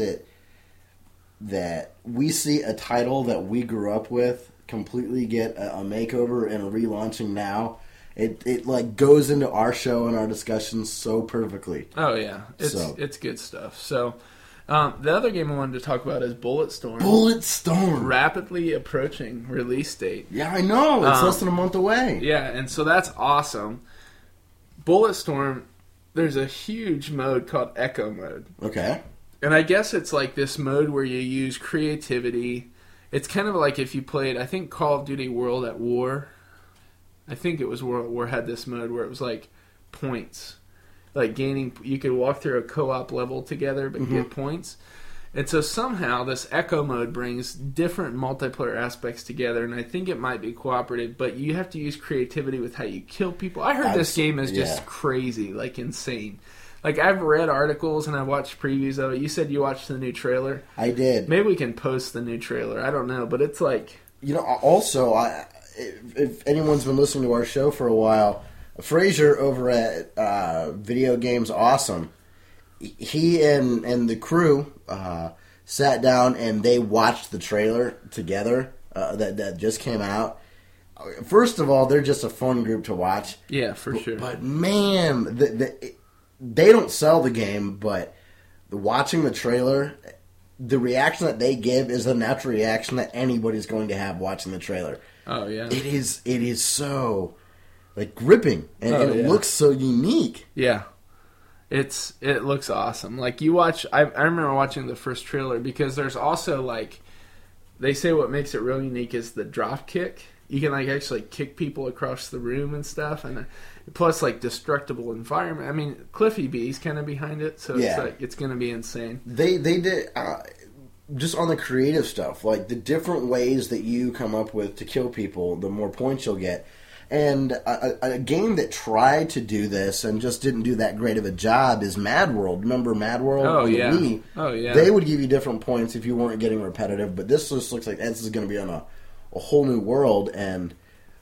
that we see a title that we grew up with completely get a makeover and a relaunching now, it like goes into our show and our discussions so perfectly. Oh yeah, it's good stuff. So the other game I wanted to talk about is Bulletstorm. Bulletstorm, Rapidly approaching release date. Yeah, I know. It's less than a month away. Yeah, and so that's awesome. Bulletstorm, there's a huge mode called Echo Mode. Okay. And I guess it's like this mode where you use creativity. It's kind of like if you played, I think, Call of Duty World at War. I think it was World at War had this mode where it was like points. Like gaining, you could walk through a co-op level together but get points. And so somehow this Echo Mode brings different multiplayer aspects together, and I think it might be cooperative, but you have to use creativity with how you kill people. I heard this game is just crazy, like insane. Like, I've read articles and I watched previews of it. You said you watched the new trailer. I did. Maybe we can post the new trailer. I don't know, but it's like... You know, also, if anyone's been listening to our show for a while, Fraser over at Video Games Awesome, he and the crew sat down and they watched the trailer together that just came out. First of all, they're just a fun group to watch. Yeah, for sure. But man, they don't sell the game, but watching the trailer, the reaction that they give is the natural reaction that anybody's going to have watching the trailer. Oh, yeah. It is so, like, gripping, and it looks so unique. Yeah. It looks awesome. Like, you watch... I remember watching the first trailer because there's also, like... They say what makes it real unique is the drop kick. You can, like, actually kick people across the room and stuff, and plus, like, destructible environment. I mean, Cliffy B's kind of behind it, so it's like it's going to be insane. They did just on the creative stuff, like the different ways that you come up with to kill people, the more points you'll get. And a game that tried to do this and just didn't do that great of a job is Mad World. Remember Mad World? Oh, on the yeah. Wii? Oh, yeah. They would give you different points if you weren't getting repetitive, but this just looks like this is going to be on a whole new world, and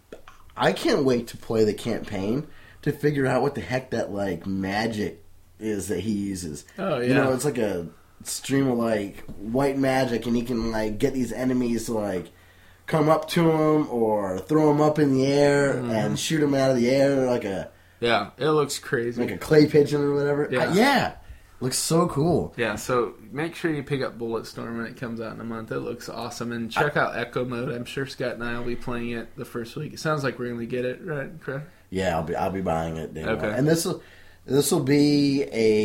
I can't wait to play the campaign to figure out what the heck that, like, magic is that he uses. Oh, yeah. You know, it's like a stream of, like, white magic, and he can, like, get these enemies to, like, come up to him or throw them up in the air and shoot them out of the air like a... Yeah, it looks crazy. Like a clay pigeon or whatever. Yeah. Looks so cool. Yeah, so make sure you pick up Bulletstorm when it comes out in a month. It looks awesome. And check out Echo Mode. I'm sure Scott and I will be playing it the first week. It sounds like we're going to get it, right, Craig? Yeah, I'll be buying it. Okay. And this This will be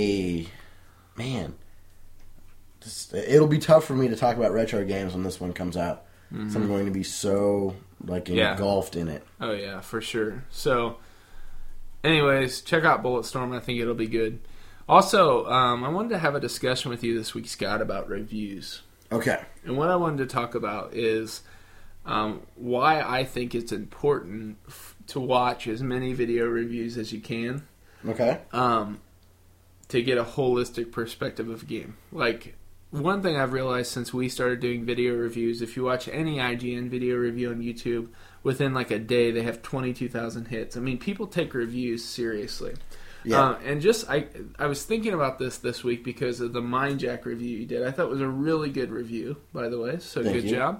it'll be tough for me to talk about retro games when this one comes out. Mm-hmm. So I'm going to be so engulfed in it. Oh yeah, for sure. So, anyways, check out Bulletstorm. I think it'll be good. Also, I wanted to have a discussion with you this week, Scott, about reviews. Okay. And what I wanted to talk about is why I think it's important to watch as many video reviews as you can. Okay. To get a holistic perspective of a game. Like, one thing I've realized since we started doing video reviews, if you watch any IGN video review on YouTube, within like a day they have 22,000 hits. I mean, people take reviews seriously. Yeah. And just, I was thinking about this week because of the Mindjack review you did. I thought it was a really good review, by the way, so good job.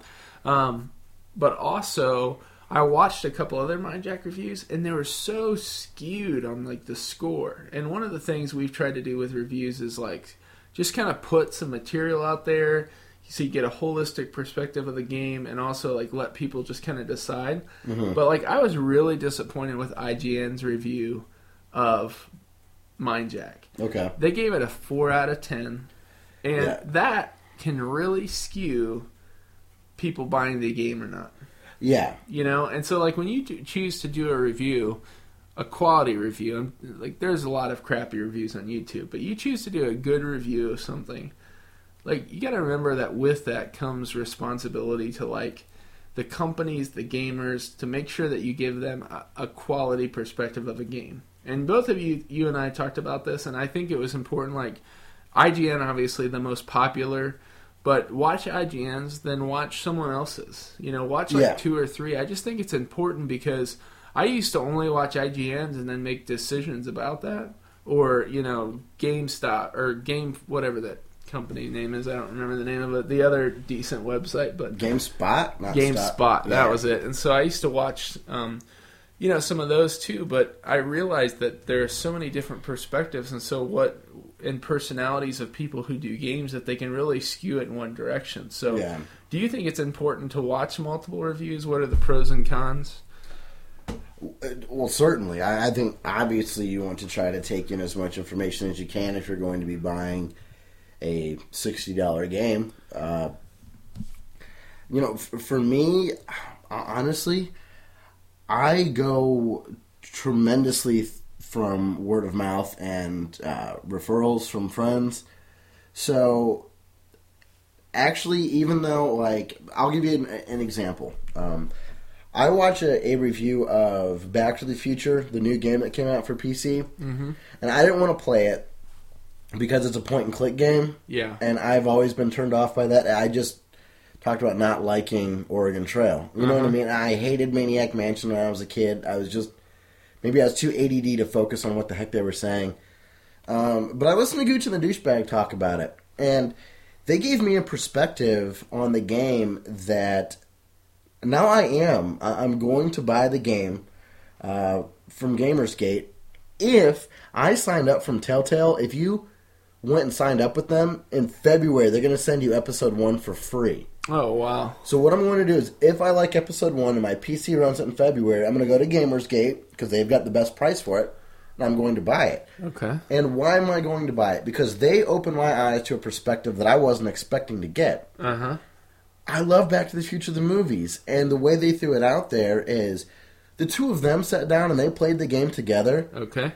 But also, I watched a couple other Mindjack reviews, and they were so skewed on like the score. And one of the things we've tried to do with reviews is like just kind of put some material out there so you get a holistic perspective of the game, and also like let people just kind of decide. Mm-hmm. But like I was really disappointed with IGN's review of Mindjack. Okay. They gave it a 4 out of 10, and that can really skew people buying the game or not. Yeah. You know, and so like when you choose to do a review, a quality review, like there's a lot of crappy reviews on YouTube, but you choose to do a good review of something, like you got to remember that with that comes responsibility to like the companies, the gamers, to make sure that you give them a quality perspective of a game. And both of you and I talked about this, and I think it was important. Like IGN, obviously the most popular, but watch IGN's, then watch someone else's. You know, watch like 2 or 3. I just think it's important because I used to only watch IGN's and then make decisions about that, or you know, GameStop or whatever that company name is. I don't remember the name of it. The other decent website, but GameSpot. GameSpot. That was it. And so I used to watch. You know, some of those too, but I realized that there are so many different perspectives and personalities of people who do games that they can really skew it in one direction. So do you think it's important to watch multiple reviews? What are the pros and cons? Well, certainly. I think obviously you want to try to take in as much information as you can if you're going to be buying a $60 game. You know, for me, honestly, I go tremendously from word of mouth and referrals from friends. So, actually, even though, like, I'll give you an example. I watched a review of Back to the Future, the new game that came out for PC, and I didn't want to play it because it's a point-and-click game. Yeah. And I've always been turned off by that. I just talked about not liking Oregon Trail. You know what I mean? I hated Maniac Mansion when I was a kid. Maybe I was too ADD to focus on what the heck they were saying. But I listened to Gooch and the Douchebag talk about it. And they gave me a perspective on the game that now I'm going to buy the game from Gamersgate. If I signed up from Telltale, if you went and signed up with them, in February they're going to send you episode 1 for free. Oh, wow. So what I'm going to do is, if I like episode 1 and my PC runs it in February, I'm going to go to Gamersgate, because they've got the best price for it, and I'm going to buy it. Okay. And why am I going to buy it? Because they opened my eyes to a perspective that I wasn't expecting to get. Uh-huh. I love Back to the Future, the movies, and the way they threw it out there is the two of them sat down and they played the game together. Okay.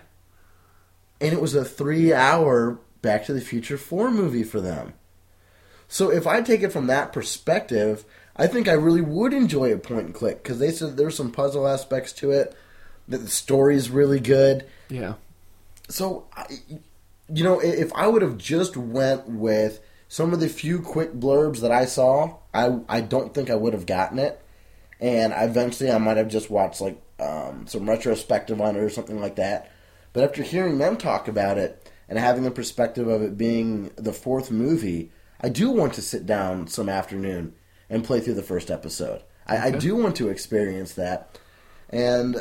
And it was a 3-hour Back to the Future 4 movie for them. So if I take it from that perspective, I think I really would enjoy a point and click, because they said there's some puzzle aspects to it, that the story's really good. Yeah. So, you know, if I would have just went with some of the few quick blurbs that I saw, I don't think I would have gotten it. And eventually I might have just watched like some retrospective on it or something like that. But after hearing them talk about it and having the perspective of it being the 4th movie, I do want to sit down some afternoon and play through the first episode. I do want to experience that. And,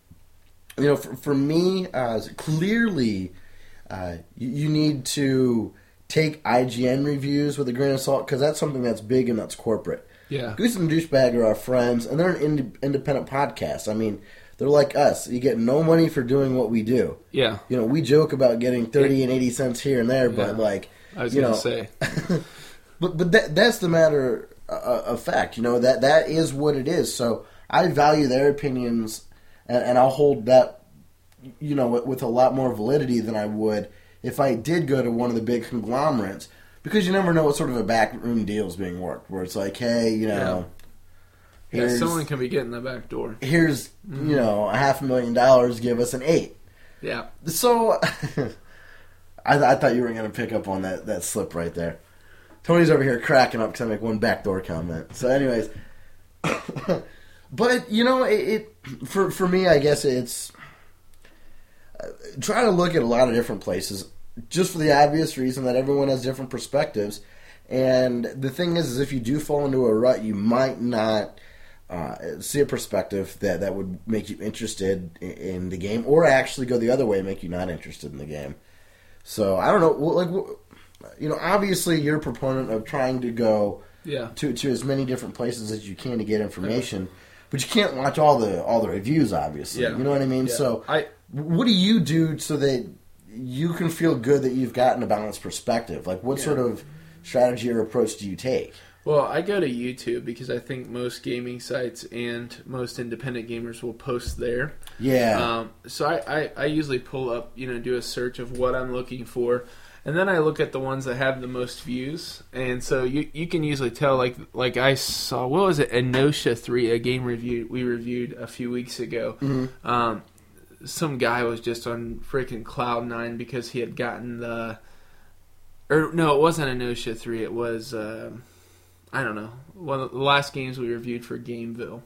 you know, for me, clearly, you need to take IGN reviews with a grain of salt, because that's something that's big and that's corporate. Yeah. Goose and Douchebag are our friends, and they're an independent podcast. I mean, They're like us. You get no money for doing what we do. Yeah. You know, we joke about getting 30 and 80 cents here and there, but like, I was going to say. but that's the matter of fact. You know, that is what it is. So I value their opinions, and I'll hold that, you know, with a lot more validity than I would if I did go to one of the big conglomerates, because you never know what sort of a backroom deal is being worked, where it's like, hey, you know... Yeah, someone can be getting the back door. Here's, you know, $500,000, give us an 8. Yeah. So, I thought you were going to pick up on that slip right there. Tony's over here cracking up because I make one backdoor comment. So anyways, but, you know, for me, I guess it's try to look at a lot of different places, just for the obvious reason that everyone has different perspectives. And the thing is if you do fall into a rut, you might not see a perspective that would make you interested in the game, or actually go the other way and make you not interested in the game. So I don't know, like, you know, obviously you're a proponent of trying to go to as many different places as you can to get information, but you can't watch all the reviews, obviously. You know what I mean? So what do you do so that you can feel good that you've gotten a balanced perspective? Like, what sort of strategy or approach do you take? Well, I go to YouTube because I think most gaming sites and most independent gamers will post there. Yeah. So I usually pull up, you know, do a search of what I'm looking for, and then I look at the ones that have the most views. And so you can usually tell, like I saw, what was it, Enosia 3, a game review we reviewed a few weeks ago. Mm-hmm. Some guy was just on freaking cloud 9 because he had gotten no, it wasn't Enosia 3, it was... I don't know, one of the last games we reviewed for Gameville,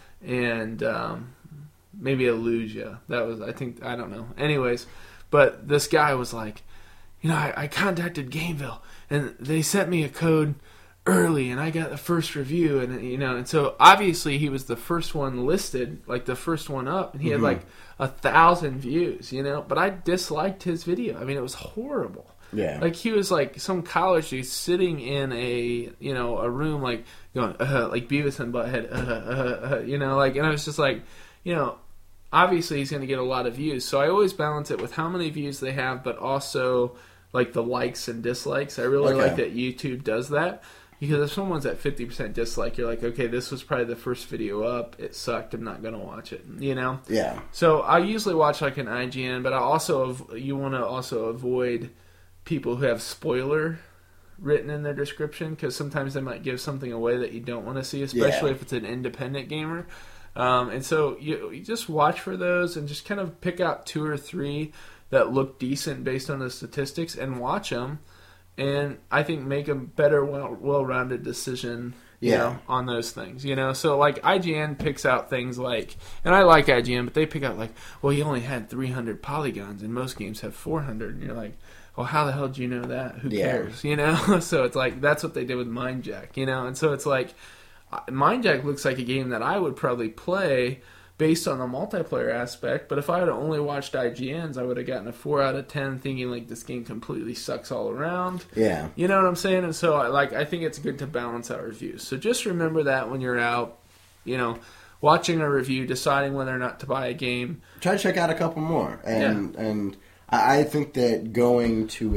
and maybe Illusia. That was, I think, I don't know. Anyways, but this guy was like, you know, I contacted Gameville, and they sent me a code early, and I got the first review, and you know, and so obviously he was the first one listed, like the first one up, and he had like 1,000 views, you know. But I disliked his video. I mean, it was horrible. Yeah. Like, he was like some college dude sitting in a, you know, a room, like, going, like Beavis and Butthead, you know, like, and I was just like, you know, obviously he's going to get a lot of views. So I always balance it with how many views they have, but also, like, the likes and dislikes. I really like that YouTube does that. Because if someone's at 50% dislike, you're like, okay, this was probably the first video up. It sucked. I'm not going to watch it, you know? Yeah. So I usually watch, like, an IGN, but you want to also avoid people who have spoiler written in their description, because sometimes they might give something away that you don't want to see, especially if it's an independent gamer. And so you just watch for those and just kind of pick out 2 or 3 that look decent based on the statistics and watch them, and I think make a better, well-rounded decision you know, on those things, you know. So, like, IGN picks out things like, and I like IGN, but they pick out, like, well, he only had 300 polygons, and most games have 400, and you're like, well, how the hell do you know that? Who cares? You know? So it's like, that's what they did with Mindjack, you know? And so it's like, Mindjack looks like a game that I would probably play based on the multiplayer aspect, but if I had only watched IGNs, I would have gotten a 4 out of 10 thinking, like, this game completely sucks all around. Yeah. You know what I'm saying? And so, I think it's good to balance out reviews. So just remember that when you're out, you know, watching a review, deciding whether or not to buy a game. Try to check out a couple more. And I think that going to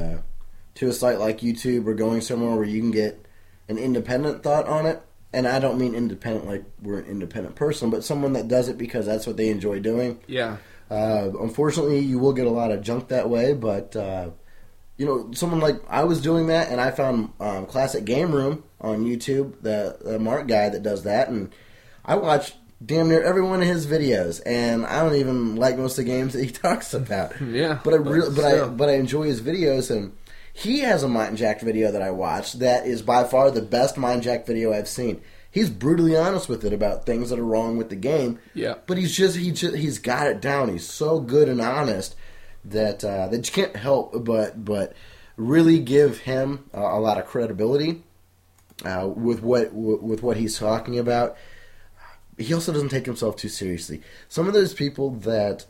a site like YouTube, or going somewhere where you can get an independent thought on it, and I don't mean independent like we're an independent person, but someone that does it because that's what they enjoy doing. Yeah. Unfortunately, you will get a lot of junk that way, but you know, someone like I was doing that, and I found Classic Game Room on YouTube, the Mark guy that does that, and I watched damn near every one of his videos, and I don't even like most of the games that he talks about. Yeah, but I enjoy his videos, and he has a Mindjack video that I watched that is by far the best Mindjack video I've seen. He's brutally honest with it about things that are wrong with the game. Yeah, but he's got it down. He's so good and honest that you can't help but really give him a lot of credibility with what he's talking about. He also doesn't take himself too seriously. Some of those people that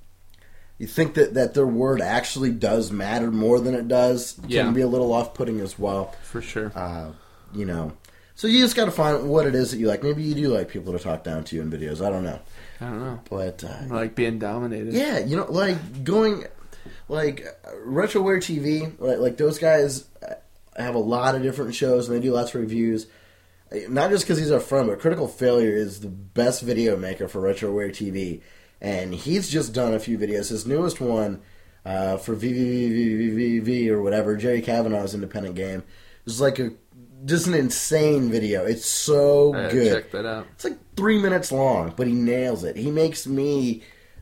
you think that their word actually does matter more than it does can be a little off-putting as well. For sure. You know, So you just got to find what it is that you like. Maybe you do like people to talk down to you in videos. I don't know. But like being dominated. Yeah, like going like RetroWare TV. Like those guys have a lot of different shows and they do lots of reviews. Not just because he's our friend, but Critical Failure is the best video maker for RetroWare TV, and he's just done a few videos. His newest one for VVVVVV or whatever, Jerry Kavanaugh's independent game, is like just an insane video. It's so good. Check that out. It's like 3 minutes long, but he nails it. He makes me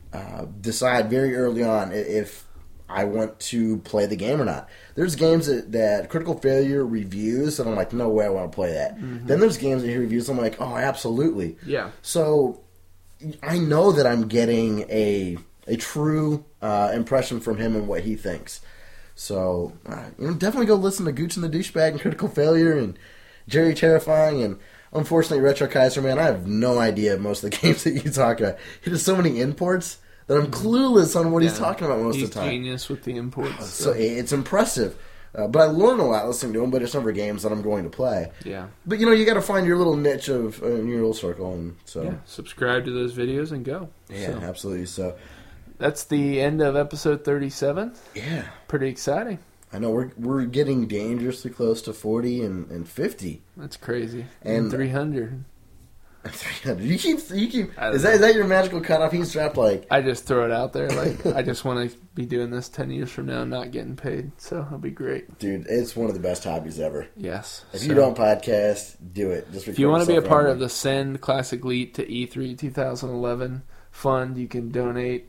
decide very early on if I want to play the game or not. There's games that Critical Failure reviews that I'm like, no way I want to play that. Mm-hmm. Then there's games that he reviews I'm like, oh, absolutely. Yeah. So I know that I'm getting a true impression from him and what he thinks. So definitely go listen to Gooch and the Douchebag and Critical Failure and Jerry Terrifying and unfortunately Retro Kaiser, man. I have no idea most of the games that you talk about. He does so many imports that I'm clueless on what he's talking about most of the time. He's genius with the imports. So it's impressive. But I learn a lot listening to him, but it's never games that I'm going to play. Yeah. But, you got to find your little niche of in your little circle. And so. Yeah, subscribe to those videos and go. Yeah, absolutely. So that's the end of episode 37. Yeah. Pretty exciting. I know we're getting dangerously close to 40 and 50. That's crazy. And 300. 300. You keep. Is that your magical cutoff? He's dropped like. I just throw it out there. Like I just want to be doing this 10 years from now, not getting paid. So it'll be great, dude. It's one of the best hobbies ever. Yes. If you don't podcast, do it. Just if you want to be a part of the Send Classic Elite to E3 2011 fund, you can donate.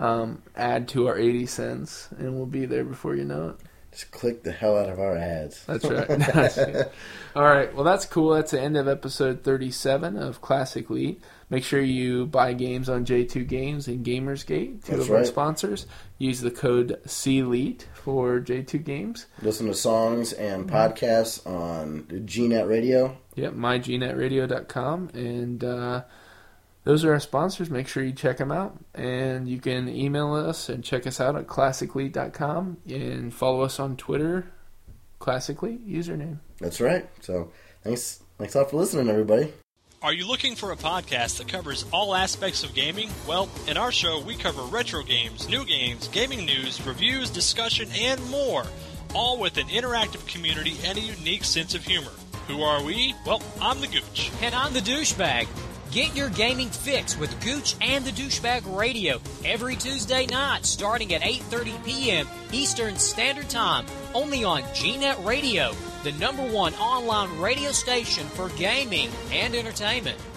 Add to our 80 cents, and we'll be there before you know it. Just click the hell out of our ads. That's right. All right. Well, that's cool. That's the end of episode 37 of Classic Elite. Make sure you buy games on J2 Games and Gamersgate, two of our sponsors. Use the code CELITE for J2 Games. Listen to songs and podcasts on GNet Radio. Yep, mygnetradio.com. And those are our sponsors. Make sure you check them out. And you can email us and check us out at classiclead.com and follow us on Twitter, Classically username. That's right. So thanks a lot for listening, everybody. Are you looking for a podcast that covers all aspects of gaming? Well, in our show, we cover retro games, new games, gaming news, reviews, discussion, and more, all with an interactive community and a unique sense of humor. Who are we? Well, I'm the Gooch. And I'm the Douchebag. Get your gaming fix with Gooch and the Douchebag Radio every Tuesday night starting at 8:30 p.m. Eastern Standard Time, only on GNet Radio, the #1 online radio station for gaming and entertainment.